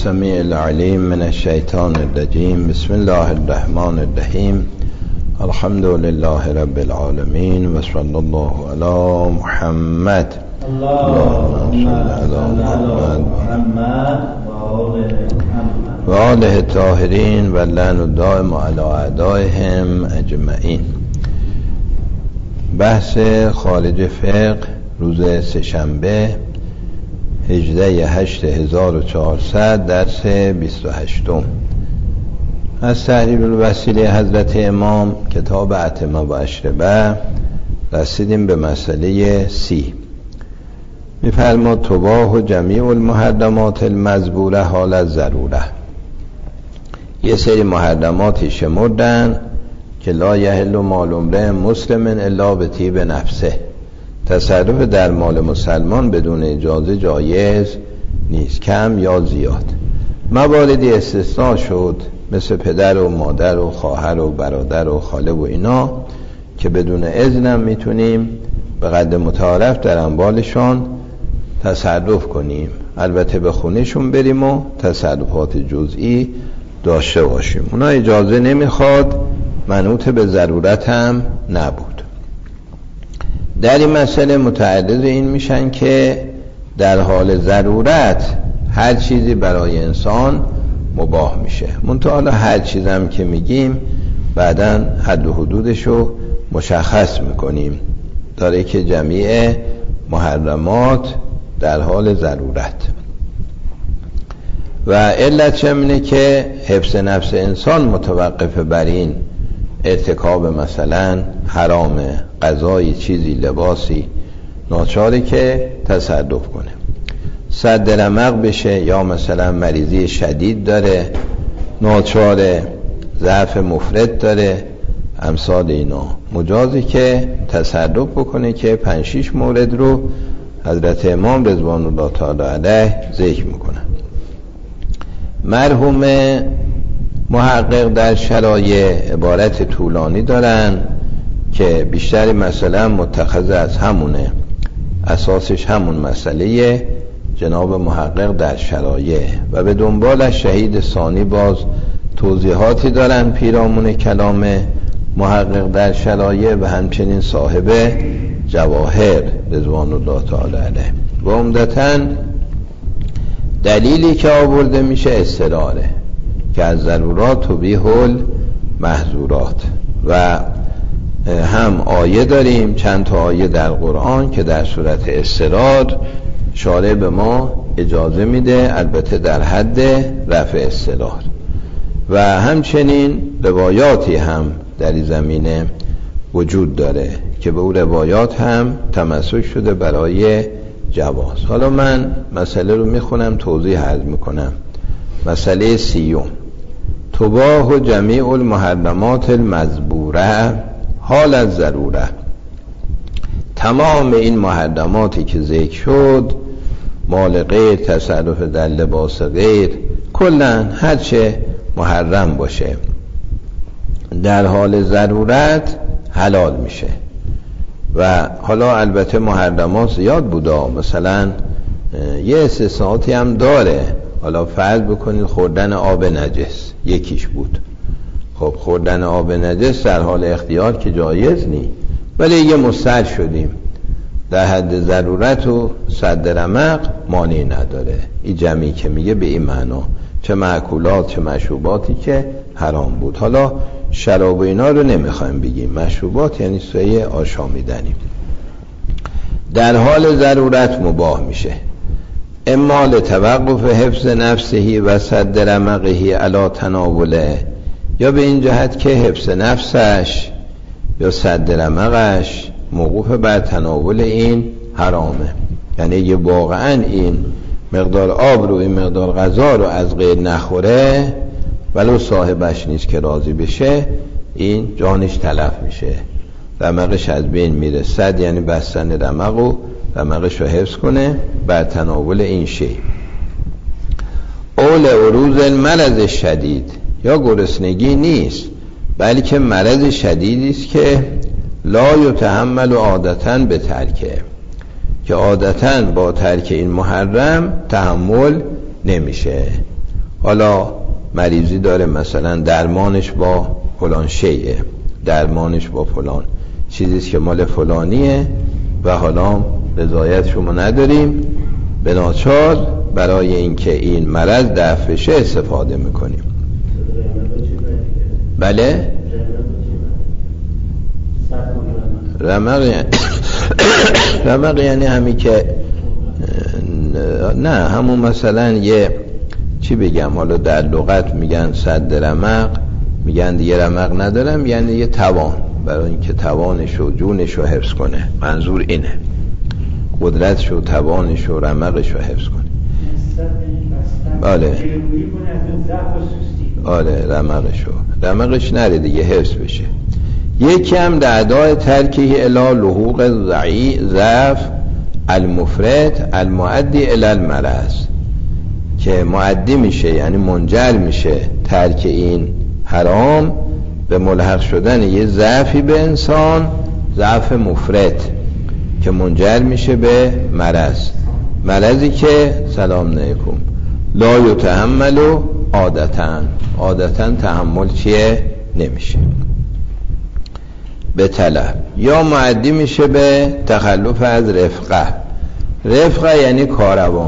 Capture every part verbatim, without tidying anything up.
السمیع العلیم من الشیطان الرجیم. بسم الله الرحمن الرحیم. الحمد لله رب العالمین و صلی الله علی محمد. اللهم صل علی محمد و آله الطاهرین و لعن الدائم علی اعدائهم اجمعین. بحث خارج فقه روز سه‌شنبه هجده هشت هزار و چهارصد درس بیست و هشتم از تحریر الوسیله حضرت امام کتاب اتمه و اشربه. رسیدیم به مسئله سی. می‌فرماد تباح جمیع المحرمات المذکوره حال الضروره. یه سری محرماتی شمردن که لا یحل مال امرئ مسلم الا بطیب نفسه، تصرف در مال مسلمان بدون اجازه جایز نیست، کم یا زیاد. مواردی استثناء شد مثل پدر و مادر و خواهر و برادر و خاله و اینا که بدون اذنم میتونیم به قدر متعارف در اموالشان تصرف کنیم، البته به خونهشون بریم و تصرفات جزئی داشته باشیم. اونا اجازه نمیخواد، منوط به ضرورت هم نبود. در این مسئله متعرض این میشن که در حال ضرورت هر چیزی برای انسان مباح میشه. منتها حالا هر چیزم که میگیم بعداً حد و حدودشو مشخص میکنیم. داره که جمیع محرمات در حال ضرورت و علت چمینه که حفظ نفس انسان متوقف بر این ارتکاب مثلا حرام غذایی، چیزی، لباسی، ناچاره که تصرف کنه، سد رمق بشه، یا مثلا مریضی شدید داره، ناچاره، ضعف مفرط داره، امثال اینا مجازی که تصرف بکنه که پنج شیش مورد رو حضرت امام رضوان الله تعالی علیه ذکر میکنه. مرحوم محقق در شرایع عبارت طولانی دارن که بیشتر مثلا متخذ از همونه، اساسش همون مسئله جناب محقق در شرایع و به دنبالش شهید ثانی باز توضیحاتی دارن پیرامون کلام محقق در شرایع و همچنین صاحب جواهر رضوان الله تعالی علیه. و عمدتاً دلیلی که آورده میشه استدراره که از ضرورات تبیح المحظورات و هم آیه داریم، چند تا آیه در قرآن که در صورت استدرار شارع به ما اجازه میده، البته در حد رفع استدرار، و همچنین روایاتی هم در این زمینه وجود داره که به اون روایات هم تمسک شده برای جواز. حالا من مسئله رو میخونم، توضیح عرض میکنم. مسئله سیوم تباح جمیع المحرمات المذکوره حال از ضروره. تمام این محرماتی که ذکر شد، مال غیر، تصرف در لباس غیر، کلن هرچه محرم باشه در حال ضرورت حلال میشه. و حالا البته محرمات زیاد بودا، مثلا یه استثناءاتی هم داره. حالا فرض بکنید خوردن آب نجس یکیش بود. خب خوردن آب نجس در حال اختیار که جایز نی، ولی یه مستعد شدیم در حد ضرورت و سد رمق مانعی نداره. این جمعی که میگه به این معنا، چه مأکولات چه مشروباتی که حرام بود. حالا شراب و اینا رو نمیخوایم بگیم، مشروبات یعنی سوی آشامیدنی در حال ضرورت مباح میشه، اما لتوقف حفظ نفسه و سد رمقه علی تناوله، یا به این جهت که حفظ نفسش یا سد رمقش موقوف بر تناول این حرامه. یعنی یه واقعا این مقدار آب رو، این مقدار غذا رو از غیر نخوره، ولو صاحبش نیست که راضی بشه، این جانش تلف میشه، رمقش از بین میره. صد یعنی بستن رمق و رمقش رو حفظ کنه بر تناول این شی. اول عروض المرض شدید، یا گرسنگی نیست بلکه مرض شدیدی است که لا یتحمل عادتاً به ترکه، که عادتاً با ترک این محرم تحمل نمیشه. حالا مریضی داره، مثلا درمانش با فلان شیء، درمانش با فلان چیزیست که مال فلانیه و حالا رضایت شما نداریم، به ناچار برای اینکه این مرض دفع بشه استفاده میکنیم. بله رمق یعنی رمق یعنی همین که نه همون مثلا یه چی بگم، حالا در لغت میگن صد رمق، میگن دیگه رمق ندارم، یعنی یه توان، برای اینکه توانش و جونش رو حفظ کنه، منظور اینه، قدرتش و توانش و رمقش رو حفظ کنه. بله آره رمقش رو رمقش نره دیگه، حفظ بشه. یکی هم در ادای ترکیه الی لحوق ضعف المفرط المؤدی الی المرض، که مؤدی میشه یعنی منجر میشه ترک این حرام به ملحق شدن یه ضعفی به انسان، ضعف مفرط که منجر میشه به مرض، مرضی که سلام علیکم لا یتحمل عادتاً عادتاً تحمل چیه نمیشه به طلب، یا معدی میشه به تخلف از رفقه. رفقه یعنی کاروان.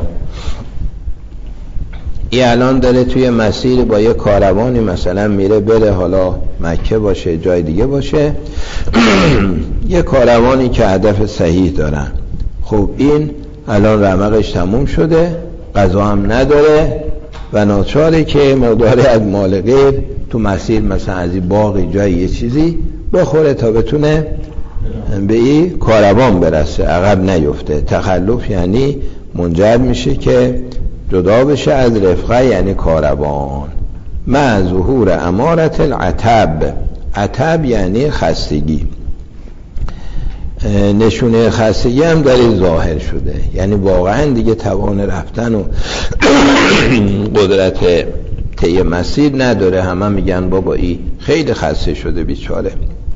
این الان داره توی مسیر با یه کاروانی مثلا میره بره، حالا مکه باشه جای دیگه باشه یه کاروانی که هدف صحیح دارن. خب این الان رمقش تموم شده، غذا هم نداره و ناچاره که مقداری از مال غیر تو مسیر مثلا از این باقی جای یه چیزی بخوره تا بتونه به این کاروان برسه، عقب نیفته. تخلف یعنی منجر میشه که جدا بشه از رفقه یعنی کاروان. مع ظهور امارت العتب، عتب یعنی خستگی، نشونه خستگی هم داره ظاهر شده، یعنی واقعا دیگه توان رفتن و قدرت طی مسیر نداره، همه میگن بابا ای خیلی خسته شده بیچاره.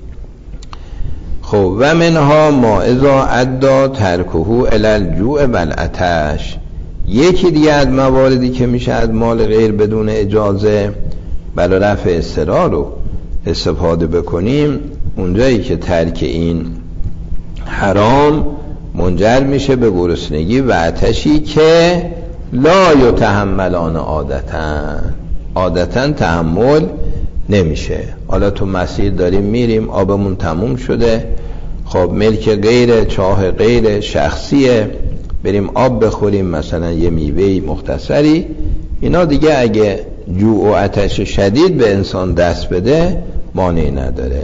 خب و منها ما اذا ادى ترکه الی الجوع والعطش، یکی دیگه از مواردی که میشه از مال غیر بدون اجازه برای رفع اضطرار رو استفاده بکنیم، اونجایی که ترک این حرام منجر میشه به گرسنگی و عطشی که لا یتحملان عادتاً عادتاً تحمل نمیشه. حالا تو مسیر داریم میریم، آبمون تموم شده، خب ملک غیر، چاه غیر، شخصیه، بریم آب بخوریم، مثلا یه میوهی مختصری، اینا دیگه اگه جوع و عطش شدید به انسان دست بده مانعی نداره.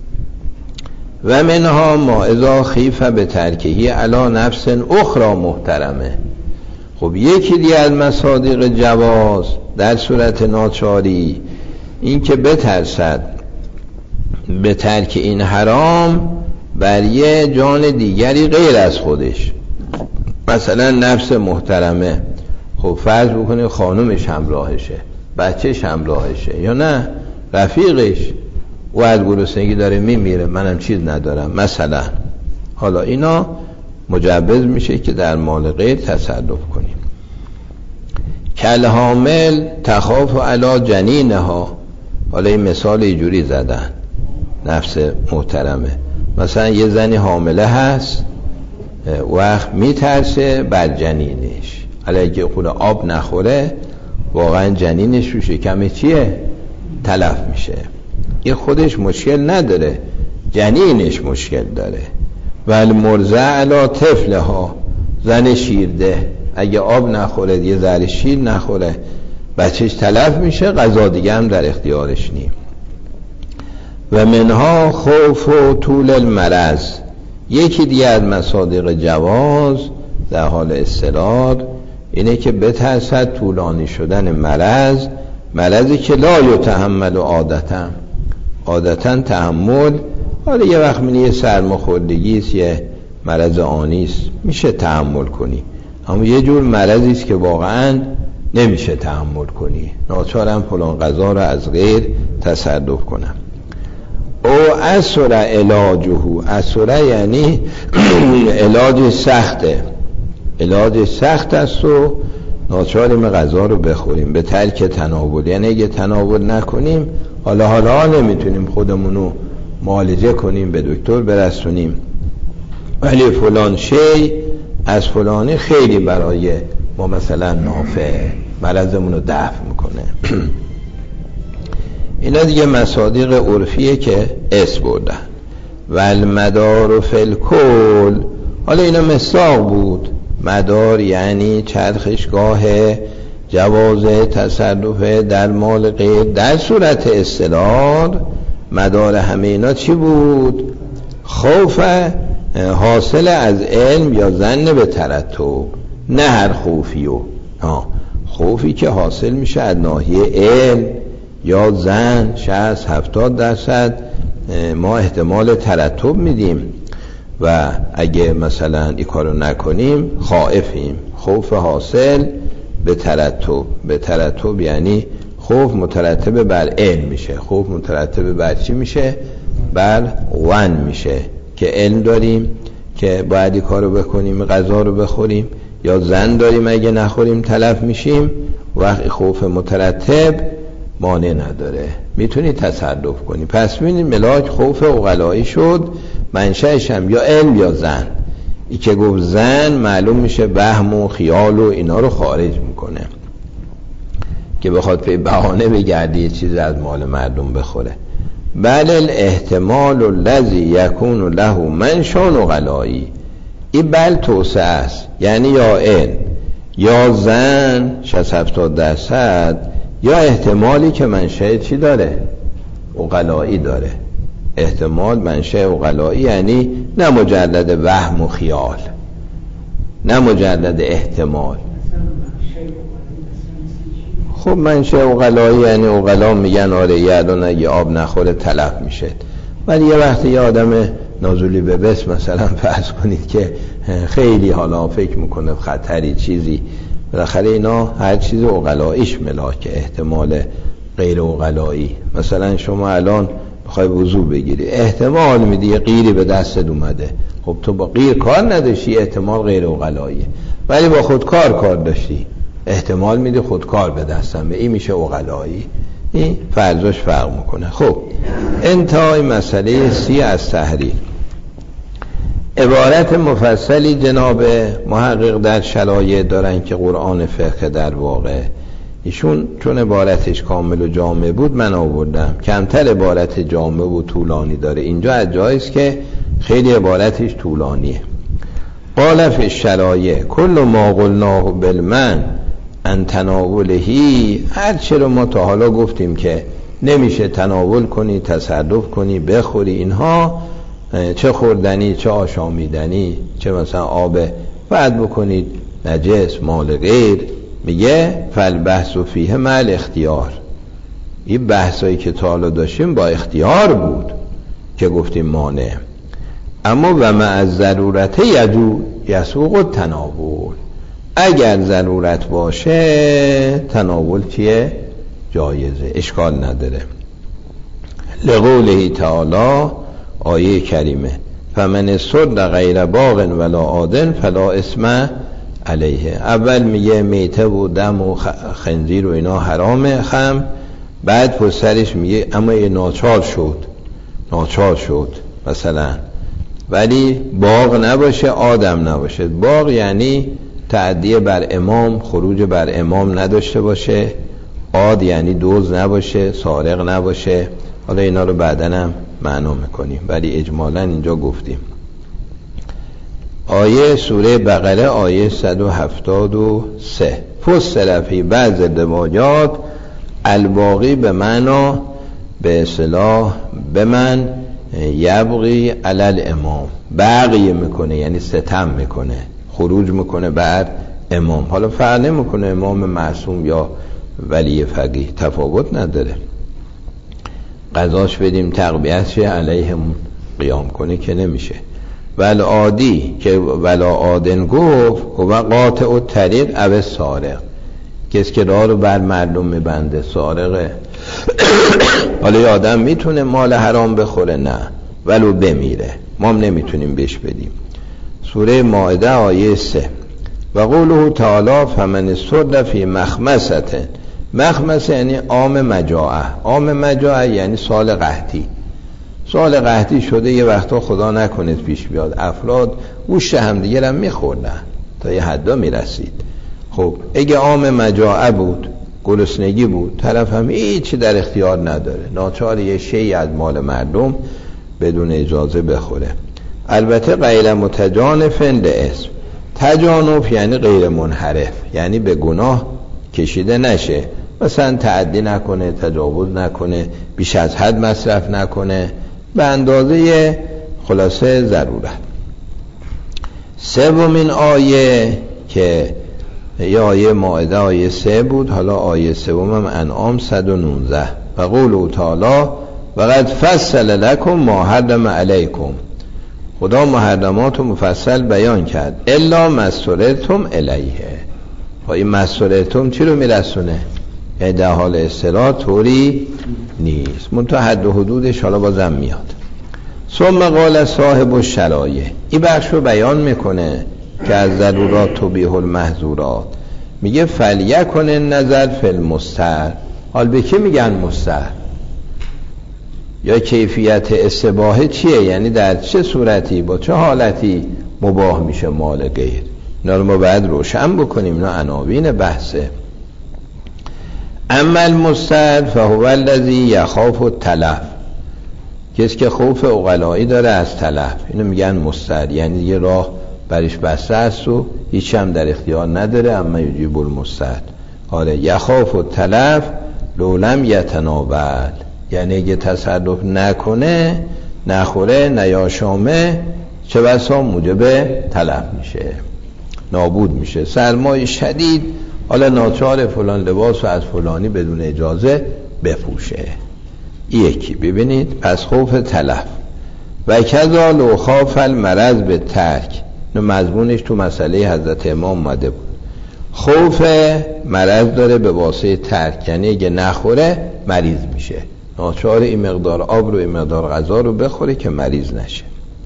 و منها ما اذا خیف به ترکهی علی نفس اخرى محترمه. خب یکی دیگه از مصادیق جواز در صورت ناچاری این که بترسد به ترک این حرام بر یه جان دیگری غیر از خودش، مثلا نفس محترمه، خب فرض بکنه خانومش همراهشه، بچهش همراهشه، یا نه رفیقش، او از گرسنگی داره میمیره، منم چیز ندارم مثلا، حالا اینا مجوز میشه که در مال غیر تصرف کنیم. کل حامل تخاف علی جنینها، حالا این مثال اینجوری زدن نفس محترمه، مثلا یه زنی حامله هست، وقت میترسه بر جنینش، علیه خود آب نخوره واقعا جنینش رو شکم چیه تلف میشه. این خودش مشکل نداره، جنینش مشکل داره. ولی مرضع علی طفلها، زن شیرده اگه آب نخوره، یه ذره شیر نخوره، بچهش تلف میشه، غذا دیگه هم در اختیارش نیم. و منها خوف و طول المرض، یکی دیگه از مصادیق جواز در حال اضطرار اینه که بترسد طولانی شدن مرض، مرضی که لا یتحمل عادتاً عادتاً تحمل، حالا یه وقت منی یه سرماخوردگیست، یه مرض آنیست میشه تحمل کنی، اما یه جور مرضیست که واقعاً نمیشه تحمل کنی، ناچارم فلان غذا رو از غیر تصرف کنم. او اسر علاجه، اسر یعنی علاج سخته، علاج سخت است و ناچاریم غذا رو بخوریم به ترک تناول. یعنی اگه تناول نکنیم حالا حالا نمیتونیم خودمونو معالجه کنیم، به دکتر برسونیم، ولی فلان شی از فلانی خیلی برای ما مثلا نافع، مرضمون رو دفع میکنه. اینا دیگه مصادیق عرفیه که اس بردن. و المدار فی الکل، حالا اینا مصداق بود. مدار یعنی چرخشگاه جواز تصرف در مال غیر. در صورت استدلال مدار همه اینا چی بود؟ خوف حاصل از علم یا ظن به ترتب، نه هر خوفیو، ها خوفی که حاصل میشه از ناحیه علم یا ظن. شصت هفتاد درصد ما احتمال ترتب میدیم و اگه مثلا این کارو نکنیم خائفیم. خوف حاصل به ترتب، به ترتب یعنی خوف مترتب بر علم میشه. خوف مترتب بر چی میشه؟ بر ون میشه که علم داریم که باید این کارو بکنیم، غذا رو بخوریم، یا ظن داریم اگه نخوریم تلف میشیم. وقت خوف مترتب مانع نداره، میتونی تصرف کنی. پس ببینید ملاک خوف عقلایی شد، منشأش هم یا علم یا ظن. ای که گفت ظن معلوم میشه وهم و خیال و اینا رو خارج میکنه که بخواد به بهانه بگردی یه چیز از مال مردم بخوره. بل الاحتمال الذی یکون له منشأ عقلایی، این بل توسعه است، یعنی یا علم یا ظن شصت هفتاد درصد، یا احتمالی که منشأ چی داره؟ عقلایی داره. احتمال منشأ عقلایی یعنی نه مجرد وهم و خیال، نه مجرد احتمال. خب منشأ عقلایی یعنی عقلا میگن آره یادون اگه آب نخوره تلف میشه، ولی یه وقتی یه آدم نازلی به بس مثلا فرض کنید که خیلی حالا فکر میکنه خطری چیزی، بالاخره اینا هر چیز عقلاییش ملاک احتمال غیر عقلایی. مثلا شما الان بخوای وضو بگیری احتمال میدی یه قیری به دستت اومده، خب تو با قیر کار نداشتی، احتمال غیر عقلاییه. ولی با خودکار کار داشتی، احتمال میدی خودکار به دستم، به این میشه عقلایی. این فرضش فرق میکنه. خب انتهای مسئله سی از تحریر. عبارت مفصلی جناب محقق در شرایع دارن که قرآن فقه در واقع، ایشون چون عبارتش کامل و جامع بود من آوردم، کمتر عبارت جامع و طولانی داره. اینجا از جایست که خیلی عبارتش طولانیه. قال فی الشرایع کل ما قلناه بالمن ان تناولهی، هر چه رو ما تا حالا گفتیم که نمیشه تناول کنی، تصرف کنی، بخوری، اینها چه خوردنی، چه آشامیدنی، چه مثلا آب بعد بکنید نجس، مال غیر، میگه فالبحث فیه مع الاختیار. این بحثایی که تا حالا داشتیم با اختیار بود که گفتیم مانع، اما و مع الضرورت یجو یسوق التناول، اگر ضرورت باشه تناول چیه؟ جایزه، اشکال نداره. لقوله تعالی، آیه کریمه، فمن اضطر غیر باغ ولا عاد فلا اثم علیه. اول میگه میته و دم و خنزیر و اینا حرامه خم، بعد پسرش میگه اما یه ناچار شد، ناچار شد مثلا، ولی باغ نباشه، آدم نباشه. باغ یعنی تعدیه بر امام، خروج بر امام نداشته باشه. عاد یعنی دوز نباشه، سارق نباشه. حالا اینا رو بعدن هم معنا میکنیم، ولی اجمالا اینجا گفتیم. آیه سوره بقره آیه صد و هفتاد و سه، فسر فی بعض الروايات الباقی به معنا به اصطلاح به من یبغی علی الامام، بقیه میکنه یعنی ستم میکنه، خروج میکنه بر امام. حالا فرق نمیکنه امام معصوم یا ولی فقیه، تفاوت نداره. قضاش بدیم تقبیهش علیهم قیام کنه که نمیشه. ول عادی که ولا عادن گفت و قاطع الطریق او سارق، کسی که راه رو بر مردم میبنده سارقه. حالا یه آدم میتونه مال حرام بخوره؟ نه، ولو بمیره ما هم نمیتونیم بهش بدیم. سوره مائده آیه سه، و قوله تعالی فمن استر فی مخمصه، مخمصه یعنی عام مجاعه. عام مجاعه یعنی سال قحطی. سال قحطی شده، یه وقتا خدا نکنه پیش بیاد افراد گوشت همدیگه هم میخوردن تا یه حدا میرسید. خب اگه عام مجاعه بود، گرسنگی بود، طرف هم هیچی در اختیار نداره، ناچار یه شیء از مال مردم بدون اجازه بخوره. البته غیر متجانف لاسم، تجانف یعنی غیر منحرف، یعنی به گناه کشیده نشه، مثلا تعدی نکنه، تجاوز نکنه، بیش از حد مصرف نکنه، به اندازه خلاصه ضرورت. سومین آیه که یه آیه مائده آیه سه بود، حالا آیه سوم هم انعام صد و نوزده. و قوله تعالی و قد فصل لکم ما حرم علیکم، خدا محرمات رو مفصل بیان کرد، الا ما اضطررتم الیه. و این ما اضطررتم چی رو میرسونه؟ یعنی در حال اصطلاح طوری نیست، منتها حد و حدودش حالا بازم میاد. ثم قال صاحب الشرایع، این بخش رو بیان میکنه که از ضرورات تبیح المحظورات، میگه فلیکن النظر فی المستر. حال به کی میگن مستر؟ یا کیفیت استباحه چیه؟ یعنی در چه صورتی با چه حالتی مباح میشه مال غیر؟ اینا رو ما باید روشن بکنیم، اینا عناوین بحثه. اما المستر فهو الذی یخاف التلف، کسی که خوف عقلایی داره از تلف، اینو میگن مستر، یعنی یه راه برش بسته است و هیچ هم در اختیار نداره، اما یجیب المستر. آره یخاف التلف لولم یتناول، یعنی اگه تصرف نکنه، نخوره، نیاشامه، چه بسا موجب تلف میشه، نابود میشه. سرمای شدید، حالا ناچار فلان لباس و از فلانی بدون اجازه بپوشه. یکی ببینید، پس خوف تلف. و کذا لو خاف المرض به ترک، اینو مضمونش تو مسئله حضرت امام اومده بود. خوف مرض داره به واسطه ترک، یعنی اگه نخوره مریض میشه، ناچار این مقدار آب رو این مقدار غذا رو بخوره که مریض نشه.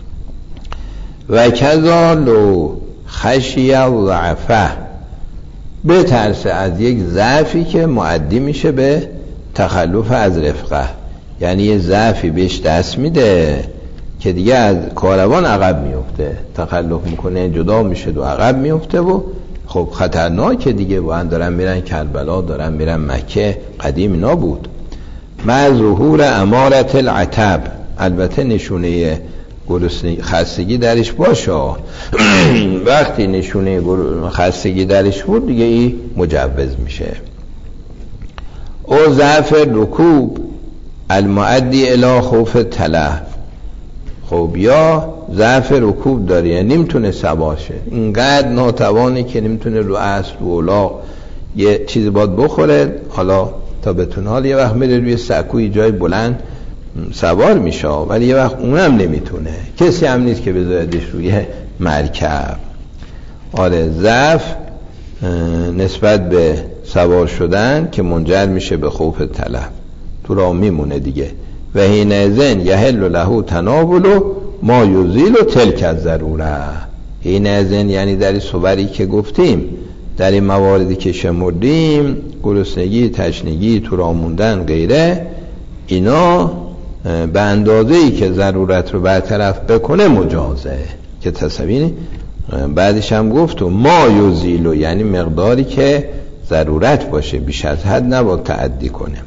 و کذا لو خشی ضعفه، به ترس از یک ضعفی که معدی میشه به تخلف از رفقه، یعنی یه ضعفی بهش دست میده که دیگه از کاروان عقب میفته، تخلف میکنه، جدا میشه و عقب میفته و خب خطرناکه دیگه. با هم دارن میرن کربلا، دارن میرن مکه، قدیم اینا بود. مع ظهور امارت العتب، البته نشونه گرسنگی خستگی درش باشه، وقتی نشونه خستگی درش بود دیگه این مجوز میشه. او ضعف رکوب المعدی الی خوف تلف، خب یا ضعف رکوب داره، یعنی نمیتونه سوار شه، اینقدر ناتوانه که نمیتونه رو اسب و الاغ یه چیزی باید بخوره، حالا تا بتونه، حالا یه وقت میره روی سکوی جای بلند سوار میشه، ولی یه وقت اونم نمیتونه، کسی هم نیست که بذاردش روی مرکب. آره ضعف نسبت به سوار شدن که منجر میشه به خوف تلف، تو راه میمونه دیگه. و حینئذ یحل له تناول ما یزیل تلک الضروره. حینئذ یعنی در این صوری که گفتیم، در این مواردی که شمردیم، گرسنگی، تشنگی، تو راه موندن، غیره، اینا به اندازه‌ای که ضرورت رو برطرف بکنه مجازه. که تصویر بعدش هم گفت و ما یزیل، یعنی مقداری که ضرورت باشه، بیش از حد نباید تعدی کنه.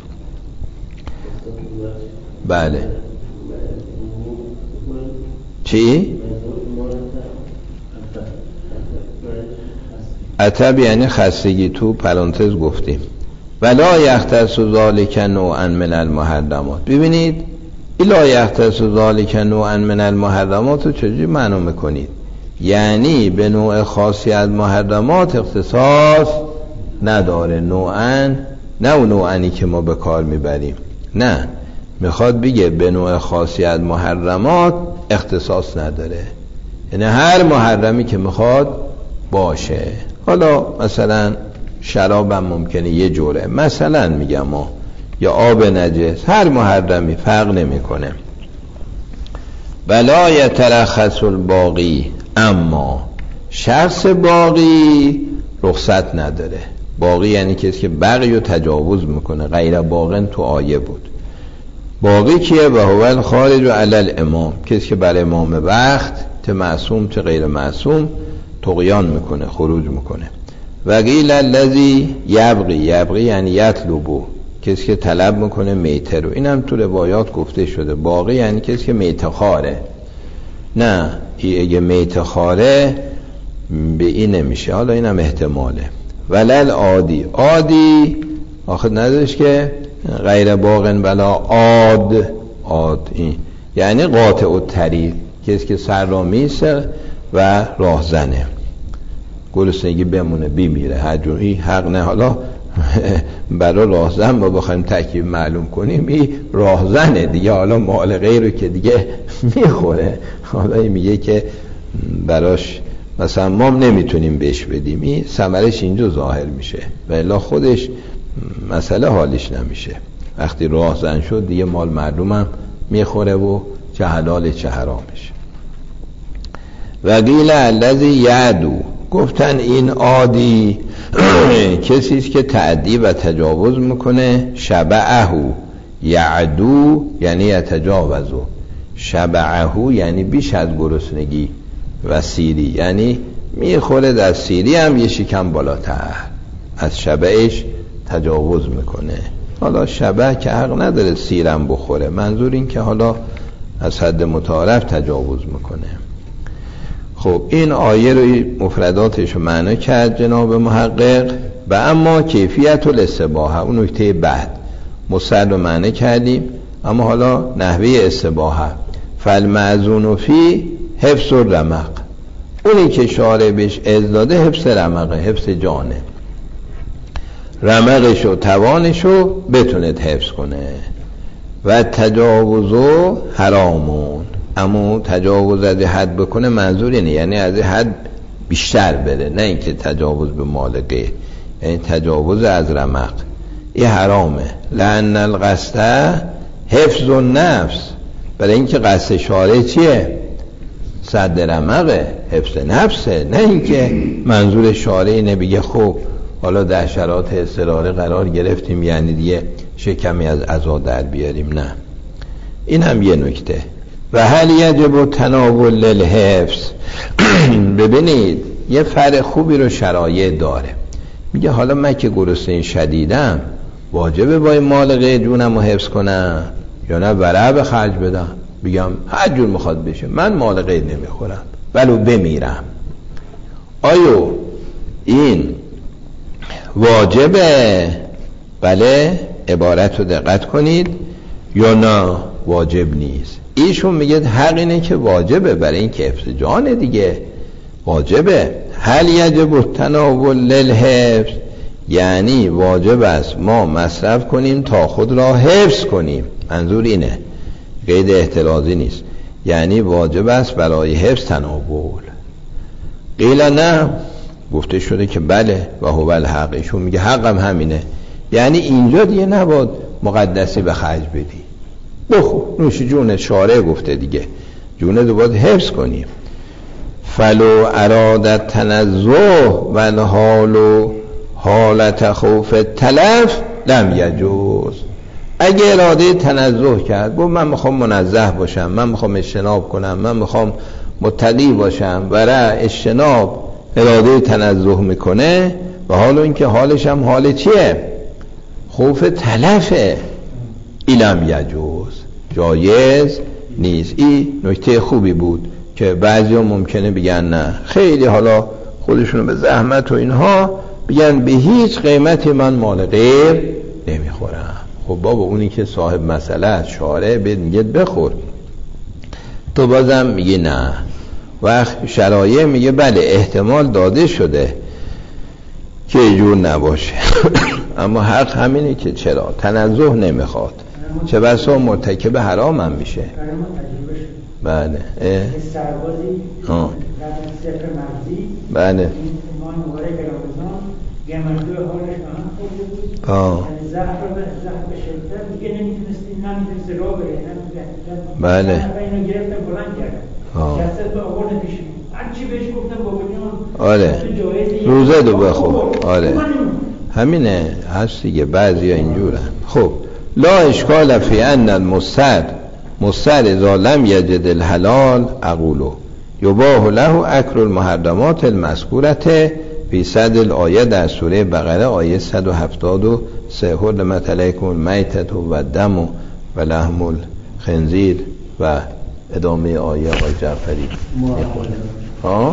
بله. چی؟ عتب یعنی خستگی، تو پرانتز گفتیم. ولا یختص ذالک نوعا من المحرمات. ببینید الا یختص ذالک نوعا من المحرمات رو چجوری معنی میکنید؟ یعنی به نوع خاصی از محرمات اختصاص نداره، نوعا، نه اون نوعنی که ما به کار میبریم، نه، میخواد بگه به نوع خاصی از محرمات اختصاص نداره، یعنی هر محرمی که میخواد باشه. حالا مثلا شراب هم ممکنه یه جوره، مثلا میگم ما، یا آب نجس، هر محرمی فرق نمیکنه. ولا یترخص الباقی، اما شخص باقی رخصت نداره. باقی یعنی کسی که بقی رو تجاوز میکنه. غیر باقن تو آیه بود. باقی کیه؟ و هو الخارج علی الامام، کسی که بر امام وقت چه معصوم چه غیر معصوم طغیان میکنه، خروج میکنه. و قیل الذی یبغی، یبغی یعنی یطلبو، کسی که طلب میکنه میته رو. این هم تو روایات گفته شده. باقی یعنی کسی که میته خاره. نه اگه میته خاره به این نمیشه. حالا این هم احتماله. ولل عادی، عادی آخر نداشت که غیر باغن بلا عاد، عاد این یعنی قاطع الطریق، کسی که سر را میسه و راهزنه، گرسنگی بمونه بیمیره هر جوری حق نه. حالا برای راهزن ما بخوایم ترکیب معلوم کنیم این راهزنه دیگه، حالا مال غیره که دیگه میخوره. حالا این میگه که براش مثلا ما نمیتونیم بهش بدیم، این ثمرش اینجا ظاهر میشه و الا خودش مسئله حالیش نمیشه. وقتی راهزن شد دیگه مال معلومم میخوره و چه حلال چه حرامش. و قیل الذی یعدو، گفتن این عادی کسی است که تعدی و تجاوز میکنه. شبعهو، یعدو یعنی یتجاوزو، شبعهو یعنی بیش از گرسنگی و سیری، یعنی میخوره در سیری هم یه شکم بالاتر، از شبعش تجاوز میکنه. حالا شبع که حق نداره سیرم بخوره، منظور این که حالا از حد متعارف تجاوز میکنه. خب این آیه رو مفرداتش رو معنا کرد جناب محقق. و اما کیفیت الاستباحه، اون نکته بعد مصدر رو معنا کردیم، اما حالا نحوه استباحه. فالمعزون فی حفظ الرمق، اونی که شارع بهش اذن داده حفظ رمقه، حفظ جانه، رمقش و توانش رو بتوند حفظ کنه. و تجاوزو حرامون، اما تجاوز از حد بکنه منظور اینه یعنی از حد بیشتر بره، نه اینکه تجاوز به مال غیر، یعنی تجاوز از رمق این حرامه. لأن القصد حفظ النفس، برای اینکه قصد شارع چیه؟ صد رمقه، حفظ نفسه، نه اینکه منظور شارع اینه بگه خب حالا در شرایط اضطراری قرار گرفتیم یعنی دیگه شکمی از عزا در بیاریم، نه. این هم یه نکته. و هل یجب تناول للحفظ، ببینید یه فرق خوبی رو شرایط داره. میگه حالا من که گرسنه شدیدم واجبه با این مال غیر جونم رو حفظ کنم یا نه ورع به خرج بدم، بگم هر جور میخواد بشه من مال غیر نمیخورم ولو بمیرم. آیا این واجبه؟ بله، عبارت رو دقت کنید، یا نه واجب نیست. ایشون میگه حق اینه که واجبه، برای این که حفظ جانه دیگه واجبه. هل یجب تناول للحفظ، یعنی واجب است ما مصرف کنیم تا خود را حفظ کنیم، منظور اینه، قید احترازی نیست، یعنی واجب است برای حفظ تناول. قیل نه، گفته شده که بله و هو الحق. ایشون میگه حقم همینه، یعنی اینجا دیگه نباید مقدسی به خرج بدی، بخور نوش جون، شارع گفته دیگه جونه دو باید حفظ کنیم. فلو ارادت تنزه و الحال و حالت خوف تلف لم یجوز. اگه اراده تنزه کرد، گفت من میخوام منزه باشم، من میخوام اجتناب کنم، من میخوام متقی باشم، برای اجتناب اراده تنزه میکنه و حالا اینکه حالش هم حال چیه؟ خوف تلفه، لم یجوز، جایز نیست. این نکته خوبی بود که بعضی ها ممکنه بگن نه، خیلی حالا خودشونو به زحمت و اینها بگن به هیچ قیمتی من مال غیر نمیخورم. خب بابا اونی که صاحب مسئله از شارع بهت میگه بخور، تو بازم میگه نه. وقت شرایع میگه بله احتمال داده شده که اینجور نباشه اما حق همینه که چرا تنزه نمیخواد، چه بسا مرتکب حرام هم میشه. بله سربازی آه. سفر مرزی بله این مبارک رمضان گمردوی حالش به هم خورده بود، زهر به زهر به شدت دیگه نمیتونستی نمیتونستی را بره نمیتونستی. بله اینو گرفتم بلند کردم جسد به آورد پیشیم، هرچی بهش گفتم بابا جان آره روزه دو بخور. آره همینه هست دیگه، بعضی ها اینجورن. خب لا اشکال فی ان المستر مستر اذا لم یجد الحلال اقولو یباح له اکل المحرمات المذکورة فی صد الآیه در سوره بقره آیه صد و هفتاد و سه حرمت علیکم المیتة و الدم و لحم الخنزیر و ادامه آیه آقای جعفری ها.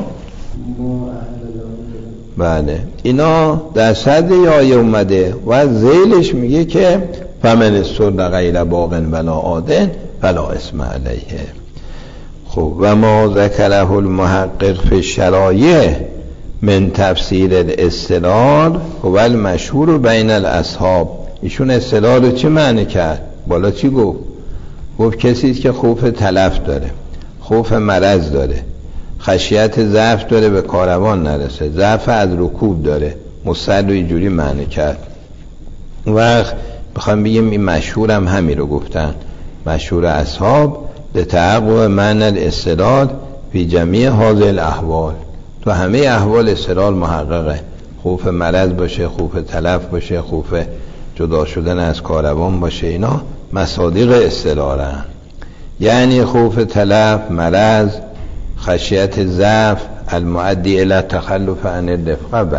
بله اینا در صد آیه اومده و ذیلش میگه که فمن استر غیر باغ ولا عاد فلا اسم علیه. خب و ما ذکره المحقق فی الشرایع من تفسیر الاستدلال هو المشهور بین الاصحاب. ایشون استدلال رو چه معنی کرد؟ بالا چی گفت؟ گفت کسی که خوف تلف داره، خوف مرض داره، خشیت ضعف داره به کاروان نرسه، ضعف از رکوب داره، مستر رو اینجوری معنی کرد. وقت بخوام بگیم این مشهور هم همین رو گفتن، مشهور اصحاب لتحقق معنی الاستدلال فی جمیع هذه الاحوال. تو همه احوال استدلال محققه، خوف مرض باشه، خوف تلف باشه، خوف جدا شدن از کاروان باشه، اینا مصادیق استدلالن. یعنی خوف تلف، مرض، خشیت ضعف المؤدی الی تخلف عن الرفقه. و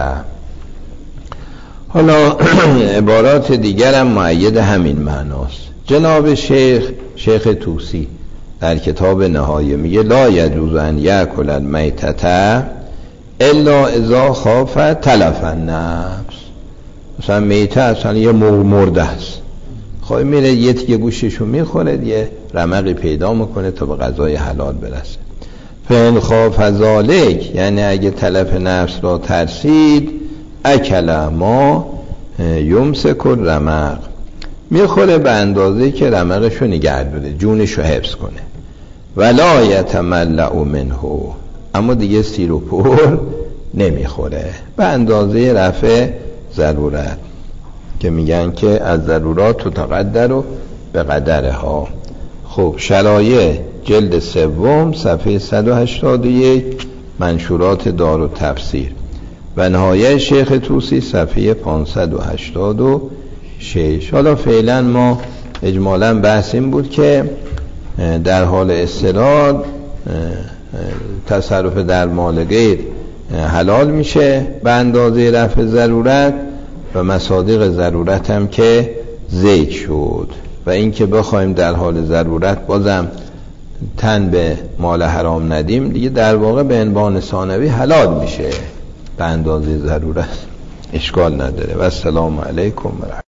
حالا عبارات دیگر هم مؤید همین معناست. جناب شیخ شیخ طوسی در کتاب نهایه میگه لا یجوز ان یاکل المیتة الا اذا خاف تلف النفس. مثلا میته اصلا یه مرده است، خب میره یه تیکه گوششو میخوره، یه رمقی پیدا میکنه تا به غذای حلال برسه. فین خاف ذالک یعنی اگه تلف نفس را ترسید اکل ما یمسک الرمق، میخوره به اندازه که رمقشو نگه داره، جونشو حفظ کنه. ولا یتملع منه اما دیگه سیر و پر نمیخوره، به اندازه رفع ضرورت که میگن که از ضرورات تو تقدر و به قدره ها. خب شرایع جلد سوم صفحه صد و هشتاد و یک منشورات دار و تفسیر و نهایه شیخ طوسی صفحه پانصد و هشتاد و شش. حالا فعلا ما اجمالا بحث این بود که در حال استدلال تصرف در مال غیر حلال میشه به اندازه رفع ضرورت و مصادیق ضرورت هم که ذکر شد. و این که بخوایم در حال ضرورت بازم تن به مال حرام ندیم، دیگه در واقع به عنوان ثانوی حلال میشه به اندازه ضرورت، اشکال نداره. و السلام علیکم.